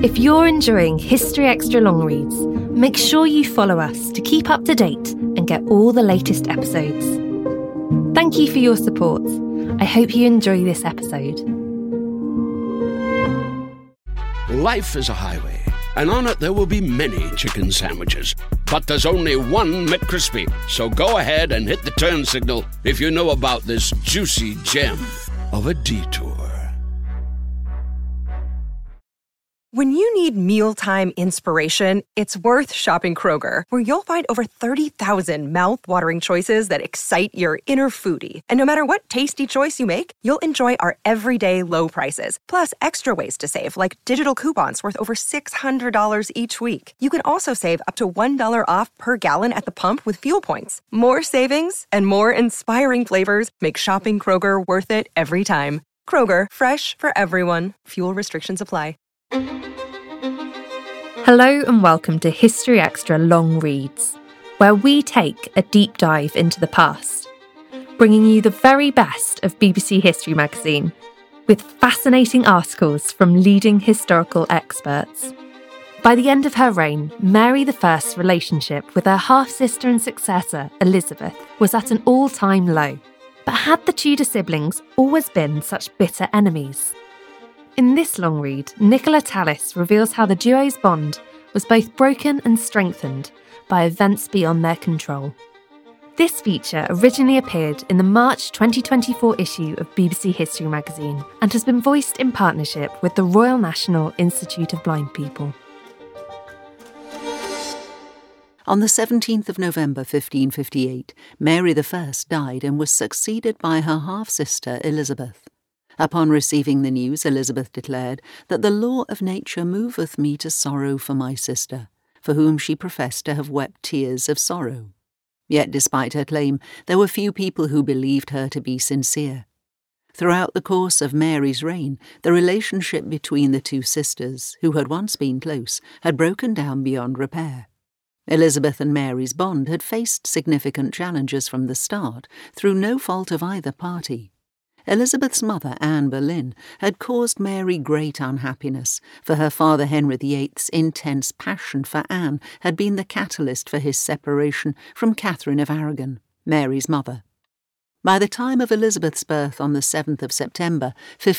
If you're enjoying History Extra long reads, make sure you follow us to keep up to date and get all the latest episodes. Thank you for your support. I hope you enjoy this episode. Life is a highway, and on it there will be many chicken sandwiches. But there's only one McCrispy. So go ahead and hit the turn signal if you know about this juicy gem of a detour. When you need mealtime inspiration, it's worth shopping Kroger, where you'll find over 30,000 mouth-watering choices that excite your inner foodie. And no matter what tasty choice you make, you'll enjoy our everyday low prices, plus extra ways to save, like digital coupons worth over $600 each week. You can also save up to $1 off per gallon at the pump with fuel points. More savings and more inspiring flavors make shopping Kroger worth it every time. Kroger, fresh for everyone. Fuel restrictions apply. Hello and welcome to History Extra Long Reads, where we take a deep dive into the past, bringing you the very best of BBC History magazine, with fascinating articles from leading historical experts. By the end of her reign, Mary I's relationship with her half-sister and successor, Elizabeth, was at an all-time low. But had the Tudor siblings always been such bitter enemies? In this long read, Nicola Tallis reveals how the duo's bond was both broken and strengthened by events beyond their control. This feature originally appeared in the March 2024 issue of BBC History magazine and has been voiced in partnership with the Royal National Institute of Blind People. On the 17th of November 1558, Mary I died and was succeeded by her half-sister Elizabeth. Upon receiving the news, Elizabeth declared that the law of nature moveth me to sorrow for my sister, for whom she professed to have wept tears of sorrow. Yet despite her claim, there were few people who believed her to be sincere. Throughout the course of Mary's reign, the relationship between the two sisters, who had once been close, had broken down beyond repair. Elizabeth and Mary's bond had faced significant challenges from the start, through no fault of either party. Elizabeth's mother, Anne Boleyn, had caused Mary great unhappiness, for her father Henry VIII's intense passion for Anne had been the catalyst for his separation from Catherine of Aragon, Mary's mother. By the time of Elizabeth's birth on the 7th of September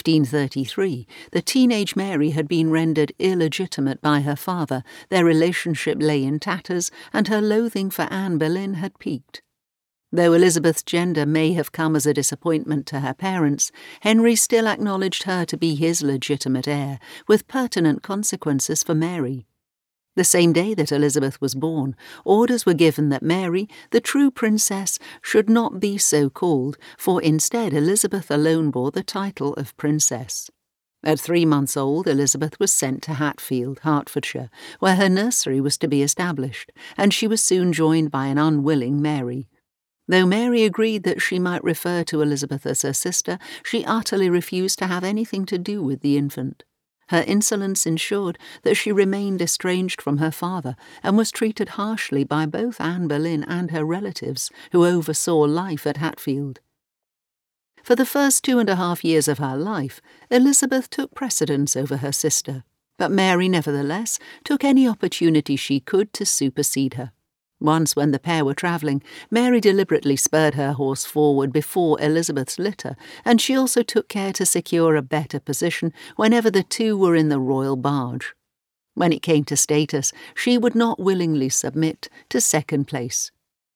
1533, the teenage Mary had been rendered illegitimate by her father, their relationship lay in tatters, and her loathing for Anne Boleyn had peaked. Though Elizabeth's gender may have come as a disappointment to her parents, Henry still acknowledged her to be his legitimate heir, with pertinent consequences for Mary. The same day that Elizabeth was born, orders were given that Mary, the true princess, should not be so called, for instead Elizabeth alone bore the title of princess. At 3 months old, Elizabeth was sent to Hatfield, Hertfordshire, where her nursery was to be established, and she was soon joined by an unwilling Mary. Though Mary agreed that she might refer to Elizabeth as her sister, she utterly refused to have anything to do with the infant. Her insolence ensured that she remained estranged from her father and was treated harshly by both Anne Boleyn and her relatives, who oversaw life at Hatfield. For the first 2.5 years of her life, Elizabeth took precedence over her sister, but Mary nevertheless took any opportunity she could to supersede her. Once, when the pair were travelling, Mary deliberately spurred her horse forward before Elizabeth's litter, and she also took care to secure a better position whenever the two were in the royal barge. When it came to status, she would not willingly submit to second place.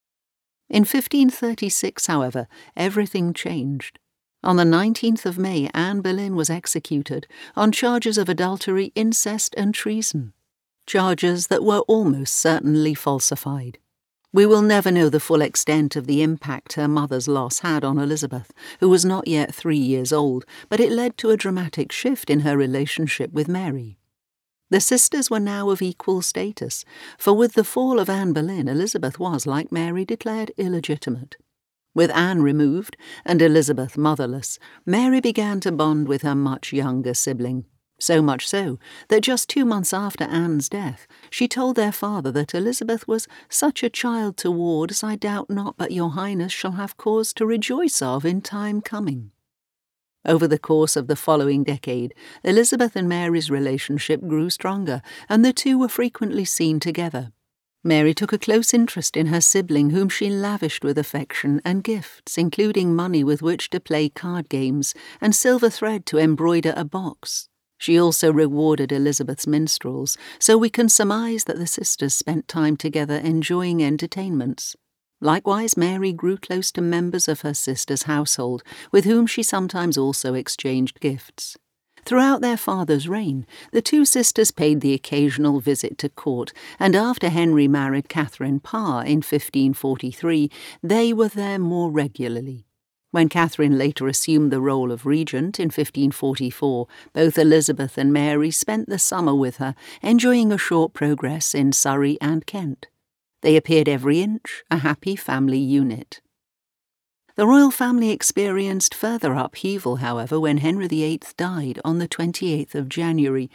In 1536, however, everything changed. On the 19th of May, Anne Boleyn was executed on charges of adultery, incest and treason. Charges that were almost certainly falsified. We will never know the full extent of the impact her mother's loss had on Elizabeth, who was not yet 3 years old, but it led to a dramatic shift in her relationship with Mary. The sisters were now of equal status, for with the fall of Anne Boleyn, Elizabeth was, like Mary, declared illegitimate. With Anne removed and Elizabeth motherless, Mary began to bond with her much younger sibling. So much so that just 2 months after Anne's death, she told their father that Elizabeth was such a child toward as I doubt not but your highness shall have cause to rejoice of in time coming. Over the course of the following decade, Elizabeth and Mary's relationship grew stronger, and the two were frequently seen together. Mary took a close interest in her sibling, whom she lavished with affection and gifts, including money with which to play card games and silver thread to embroider a box. She also rewarded Elizabeth's minstrels, so we can surmise that the sisters spent time together enjoying entertainments. Likewise, Mary grew close to members of her sister's household, with whom she sometimes also exchanged gifts. Throughout their father's reign, the two sisters paid the occasional visit to court, and after Henry married Catherine Parr in 1543, they were there more regularly. When Catherine later assumed the role of regent in 1544, both Elizabeth and Mary spent the summer with her, enjoying a short progress in Surrey and Kent. They appeared every inch a happy family unit. The royal family experienced further upheaval, however, when Henry VIII died on the 28th of January,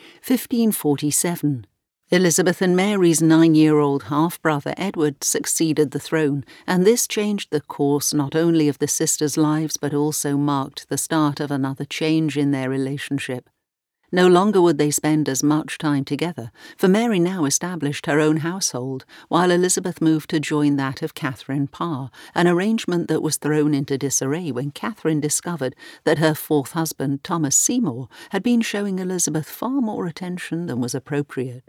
1547. Elizabeth and Mary's 9-year-old half-brother Edward succeeded the throne, and this changed the course not only of the sisters' lives but also marked the start of another change in their relationship. No longer would they spend as much time together, for Mary now established her own household, while Elizabeth moved to join that of Catherine Parr, an arrangement that was thrown into disarray when Catherine discovered that her fourth husband, Thomas Seymour, had been showing Elizabeth far more attention than was appropriate.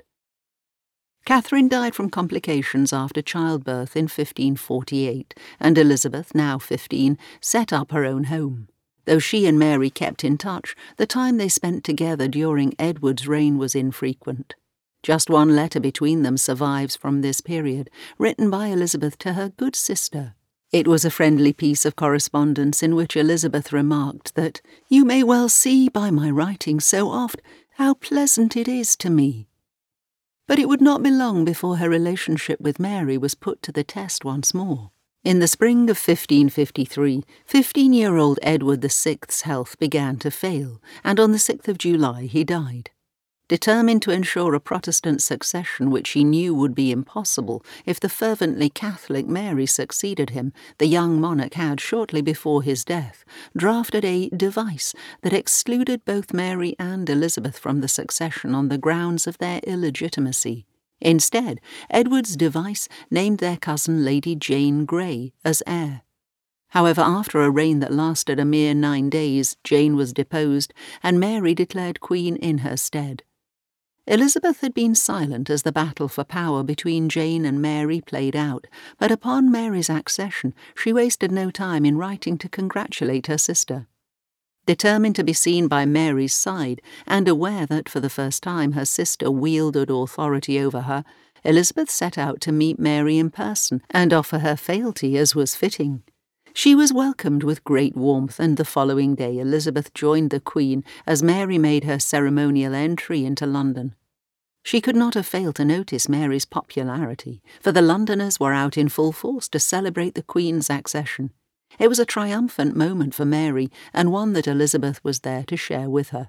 Catherine died from complications after childbirth in 1548, and Elizabeth, now 15, set up her own home. Though she and Mary kept in touch, the time they spent together during Edward's reign was infrequent. Just one letter between them survives from this period, written by Elizabeth to her good sister. It was a friendly piece of correspondence in which Elizabeth remarked that, "You may well see by my writing so oft how pleasant it is to me." But it would not be long before her relationship with Mary was put to the test once more. In the spring of 1553, 15-year-old Edward VI's health began to fail, and on the 6th of July he died. Determined to ensure a Protestant succession which he knew would be impossible if the fervently Catholic Mary succeeded him, the young monarch had, shortly before his death, drafted a device that excluded both Mary and Elizabeth from the succession on the grounds of their illegitimacy. Instead, Edward's device named their cousin Lady Jane Grey as heir. However, after a reign that lasted a mere 9 days, Jane was deposed, and Mary declared queen in her stead. Elizabeth had been silent as the battle for power between Jane and Mary played out, but upon Mary's accession she wasted no time in writing to congratulate her sister. Determined to be seen by Mary's side, and aware that for the first time her sister wielded authority over her, Elizabeth set out to meet Mary in person and offer her fealty as was fitting. She was welcomed with great warmth, and the following day Elizabeth joined the Queen as Mary made her ceremonial entry into London. She could not have failed to notice Mary's popularity, for the Londoners were out in full force to celebrate the Queen's accession. It was a triumphant moment for Mary, and one that Elizabeth was there to share with her.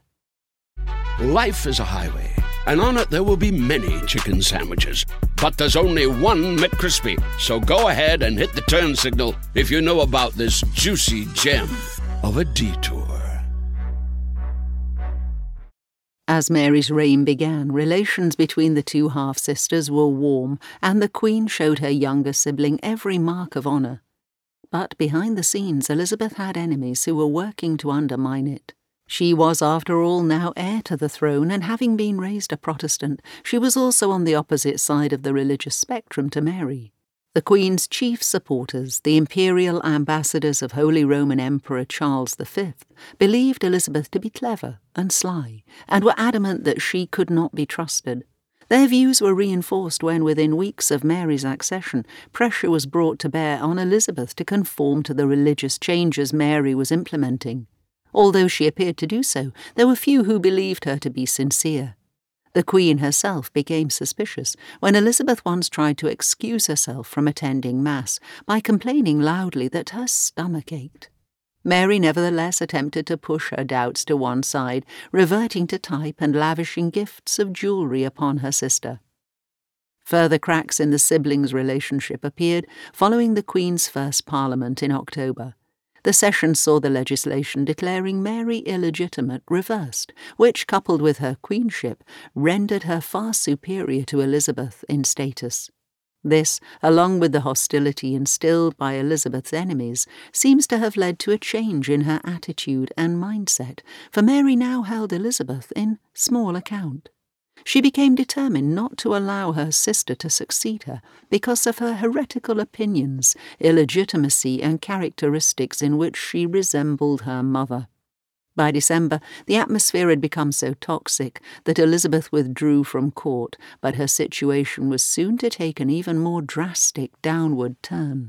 Life is a highway, and on it there will be many chicken sandwiches. But there's only one McCrispy. So go ahead and hit the turn signal if you know about this juicy gem of a detour. As Mary's reign began, relations between the two half-sisters were warm, and the Queen showed her younger sibling every mark of honour. But behind the scenes, Elizabeth had enemies who were working to undermine it. She was, after all, now heir to the throne, and having been raised a Protestant, she was also on the opposite side of the religious spectrum to Mary. The Queen's chief supporters, the imperial ambassadors of Holy Roman Emperor Charles V, believed Elizabeth to be clever and sly, and were adamant that she could not be trusted. Their views were reinforced when, within weeks of Mary's accession, pressure was brought to bear on Elizabeth to conform to the religious changes Mary was implementing. Although she appeared to do so, there were few who believed her to be sincere. The Queen herself became suspicious when Elizabeth once tried to excuse herself from attending Mass by complaining loudly that her stomach ached. Mary nevertheless attempted to push her doubts to one side, reverting to type and lavishing gifts of jewellery upon her sister. Further cracks in the siblings' relationship appeared following the Queen's first Parliament in October. The session saw the legislation declaring Mary illegitimate reversed, which, coupled with her queenship, rendered her far superior to Elizabeth in status. This, along with the hostility instilled by Elizabeth's enemies, seems to have led to a change in her attitude and mindset, for Mary now held Elizabeth in small account. She became determined not to allow her sister to succeed her because of her heretical opinions, illegitimacy, and characteristics in which she resembled her mother. By December, the atmosphere had become so toxic that Elizabeth withdrew from court, but her situation was soon to take an even more drastic downward turn.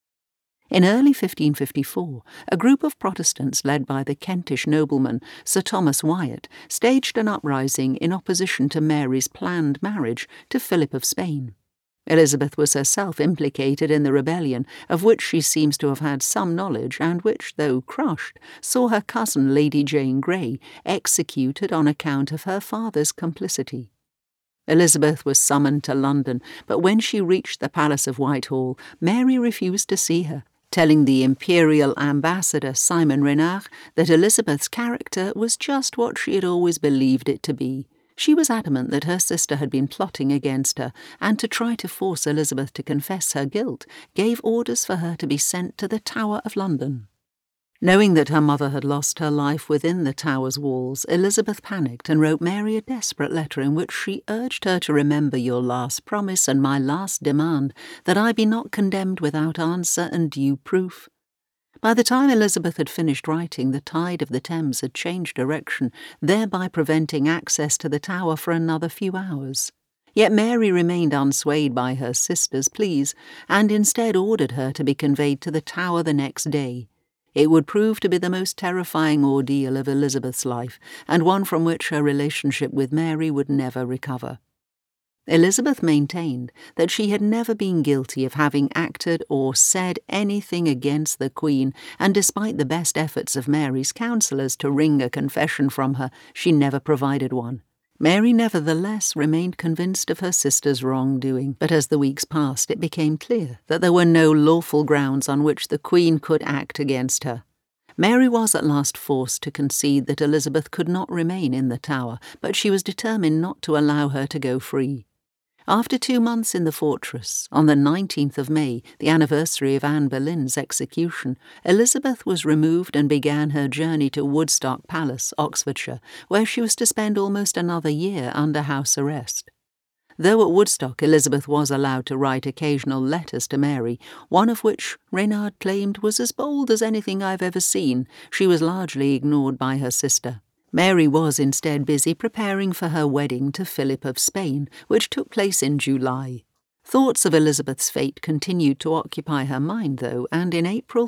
In early 1554, a group of Protestants led by the Kentish nobleman Sir Thomas Wyatt staged an uprising in opposition to Mary's planned marriage to Philip of Spain. Elizabeth was herself implicated in the rebellion, of which she seems to have had some knowledge and which, though crushed, saw her cousin Lady Jane Grey executed on account of her father's complicity. Elizabeth was summoned to London, but when she reached the Palace of Whitehall, Mary refused to see her, telling the imperial ambassador Simon Renard that Elizabeth's character was just what she had always believed it to be. She was adamant that her sister had been plotting against her, and to try to force Elizabeth to confess her guilt, gave orders for her to be sent to the Tower of London. Knowing that her mother had lost her life within the Tower's walls, Elizabeth panicked and wrote Mary a desperate letter in which she urged her to remember your last promise and my last demand, that I be not condemned without answer and due proof. By the time Elizabeth had finished writing, the tide of the Thames had changed direction, thereby preventing access to the Tower for another few hours. Yet Mary remained unswayed by her sister's pleas, and instead ordered her to be conveyed to the Tower the next day. It would prove to be the most terrifying ordeal of Elizabeth's life, and one from which her relationship with Mary would never recover. Elizabeth maintained that she had never been guilty of having acted or said anything against the Queen, and despite the best efforts of Mary's counsellors to wring a confession from her, she never provided one. Mary nevertheless remained convinced of her sister's wrongdoing, but as the weeks passed it became clear that there were no lawful grounds on which the Queen could act against her. Mary was at last forced to concede that Elizabeth could not remain in the Tower, but she was determined not to allow her to go free. After 2 months in the fortress, on the 19th of May, the anniversary of Anne Boleyn's execution, Elizabeth was removed and began her journey to Woodstock Palace, Oxfordshire, where she was to spend almost another year under house arrest. Though at Woodstock, Elizabeth was allowed to write occasional letters to Mary, one of which Renard claimed was as bold as anything I've ever seen, she was largely ignored by her sister. Mary was instead busy preparing for her wedding to Philip of Spain, which took place in July. Thoughts of Elizabeth's fate continued to occupy her mind, though, and in April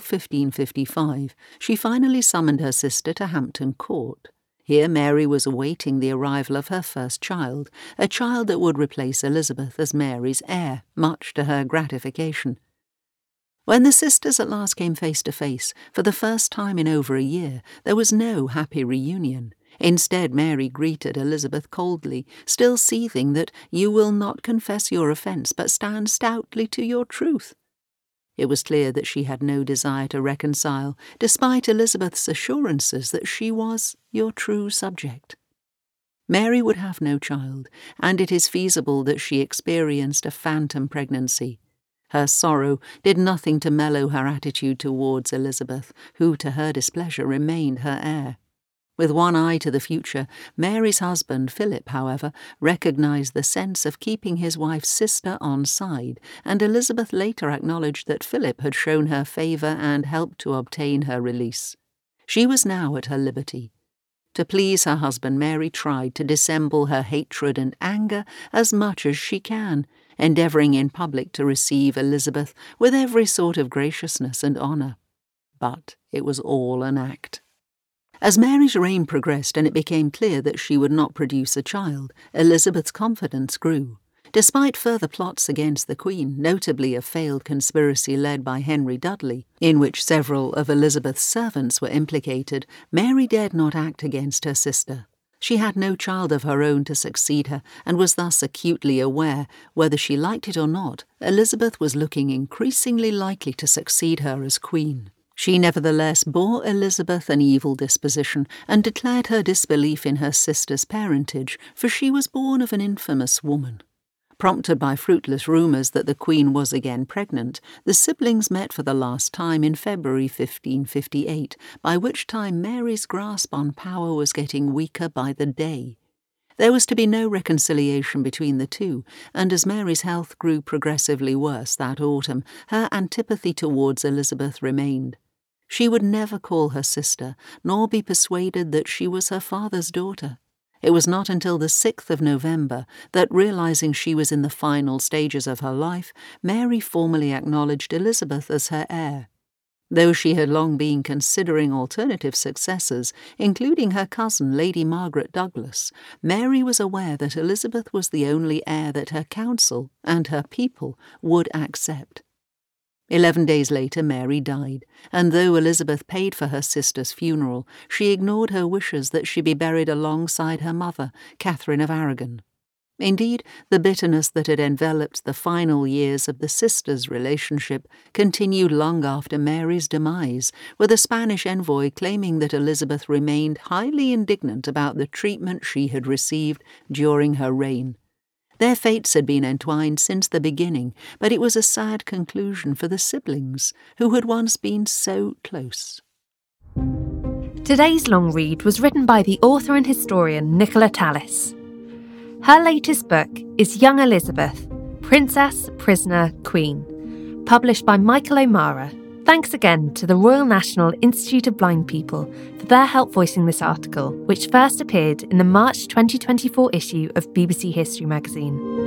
1555 she finally summoned her sister to Hampton Court. Here Mary was awaiting the arrival of her first child, a child that would replace Elizabeth as Mary's heir, much to her gratification. When the sisters at last came face to face, for the first time in over a year, there was no happy reunion. Instead, Mary greeted Elizabeth coldly, still seething that you will not confess your offence, but stand stoutly to your truth. It was clear that she had no desire to reconcile, despite Elizabeth's assurances that she was your true subject. Mary would have no child, and it is feasible that she experienced a phantom pregnancy. Her sorrow did nothing to mellow her attitude towards Elizabeth, who, to her displeasure, remained her heir. With one eye to the future, Mary's husband, Philip, however, recognised the sense of keeping his wife's sister on side, and Elizabeth later acknowledged that Philip had shown her favour and helped to obtain her release. She was now at her liberty. To please her husband, Mary tried to dissemble her hatred and anger as much as she can, endeavouring in public to receive Elizabeth with every sort of graciousness and honour. But it was all an act. As Mary's reign progressed and it became clear that she would not produce a child, Elizabeth's confidence grew. Despite further plots against the Queen, notably a failed conspiracy led by Henry Dudley, in which several of Elizabeth's servants were implicated, Mary dared not act against her sister. She had no child of her own to succeed her, and was thus acutely aware, whether she liked it or not, Elizabeth was looking increasingly likely to succeed her as Queen. She nevertheless bore Elizabeth an evil disposition and declared her disbelief in her sister's parentage, for she was born of an infamous woman. Prompted by fruitless rumours that the Queen was again pregnant, the siblings met for the last time in February 1558, by which time Mary's grasp on power was getting weaker by the day. There was to be no reconciliation between the two, and as Mary's health grew progressively worse that autumn, her antipathy towards Elizabeth remained. She would never call her sister, nor be persuaded that she was her father's daughter. It was not until the 6th of November that, realizing she was in the final stages of her life, Mary formally acknowledged Elizabeth as her heir. Though she had long been considering alternative successors, including her cousin Lady Margaret Douglas, Mary was aware that Elizabeth was the only heir that her council and her people would accept. 11 days later, Mary died, and though Elizabeth paid for her sister's funeral, she ignored her wishes that she be buried alongside her mother, Catherine of Aragon. Indeed, the bitterness that had enveloped the final years of the sisters' relationship continued long after Mary's demise, with a Spanish envoy claiming that Elizabeth remained highly indignant about the treatment she had received during her reign. Their fates had been entwined since the beginning, but it was a sad conclusion for the siblings, who had once been so close. Today's long read was written by the author and historian Nicola Tallis. Her latest book is Young Elizabeth, Princess, Prisoner, Queen, published by Michael O'Mara. Thanks again to the Royal National Institute of Blind People for their help voicing this article, which first appeared in the March 2024 issue of BBC History magazine.